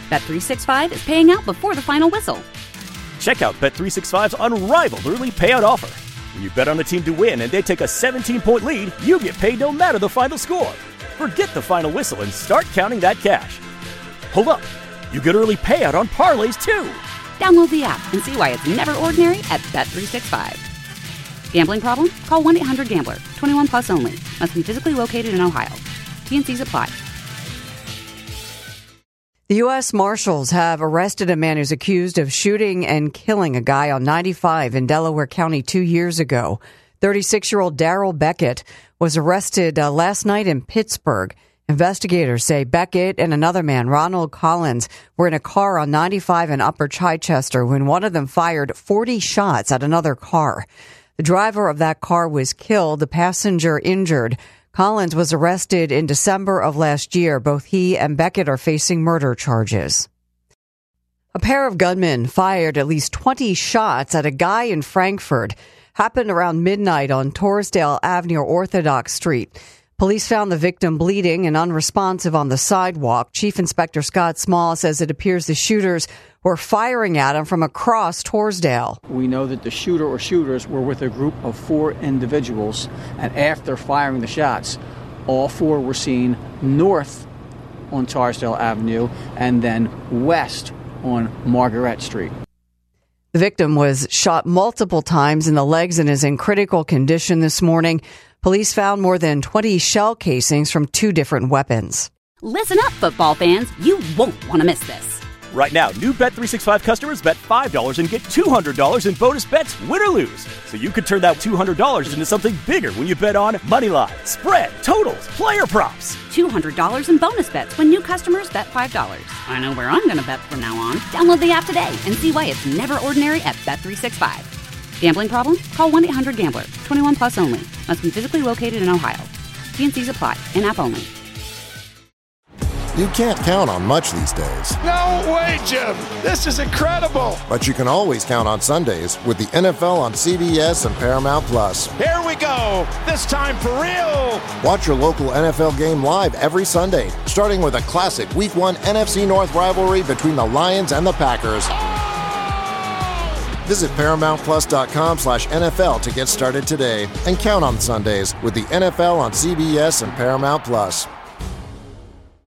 Bet365 is paying out before the final whistle. Check out Bet365's unrivaled early payout offer. When you bet on a team to win and they take a 17-point lead, you get paid no matter the final score. Forget the final whistle and start counting that cash. Hold up. You get early payout on parlays, too. Download the app and see why it's never ordinary at Bet365. Gambling problem? Call 1-800-GAMBLER. 21 plus only. Must be physically located in Ohio. T&Cs apply. The U.S. Marshals have arrested a man who's accused of shooting and killing a guy on 95 in Delaware County 2 years ago. 36-year-old Darrell Beckett was arrested last night in Pittsburgh. Investigators say Beckett and another man, Ronald Collins, were in a car on 95 in Upper Chichester when one of them fired 40 shots at another car. The driver of that car was killed, the passenger injured. Collins was arrested in December of last year. Both he and Beckett are facing murder charges. A pair of gunmen fired at least 20 shots at a guy in Frankfurt. Happened around midnight on Torresdale Avenue, Orthodox Street. Police found the victim bleeding and unresponsive on the sidewalk. Chief Inspector Scott Small says it appears the shooters were firing at him from across Torresdale. We know that the shooter or shooters were with a group of 4 individuals, and after firing the shots, all 4 were seen north on Torresdale Avenue and then west on Margaret Street. The victim was shot multiple times in the legs and is in critical condition this morning. Police found more than 20 shell casings from 2 different weapons. Listen up, football fans. You won't want to miss this. Right now, new Bet365 customers bet $5 and get $200 in bonus bets, win or lose. So you could turn that $200 into something bigger when you bet on money line, spread, totals, player props. $200 in bonus bets when new customers bet $5. I know where I'm going to bet from now on. Download the app today and see why it's never ordinary at Bet365. Gambling problem? Call 1-800-GAMBLER. 21 plus only. Must be physically located in Ohio. T&Cs apply. In-app only. You can't count on much these days. No way, Jim. This is incredible. But you can always count on Sundays with the NFL on CBS and Paramount Plus. Here we go. This time for real. Watch your local NFL game live every Sunday, starting with a classic Week 1 NFC North rivalry between the Lions and the Packers. Visit ParamountPlus.com/NFL to get started today and count on Sundays with the NFL on CBS and Paramount Plus.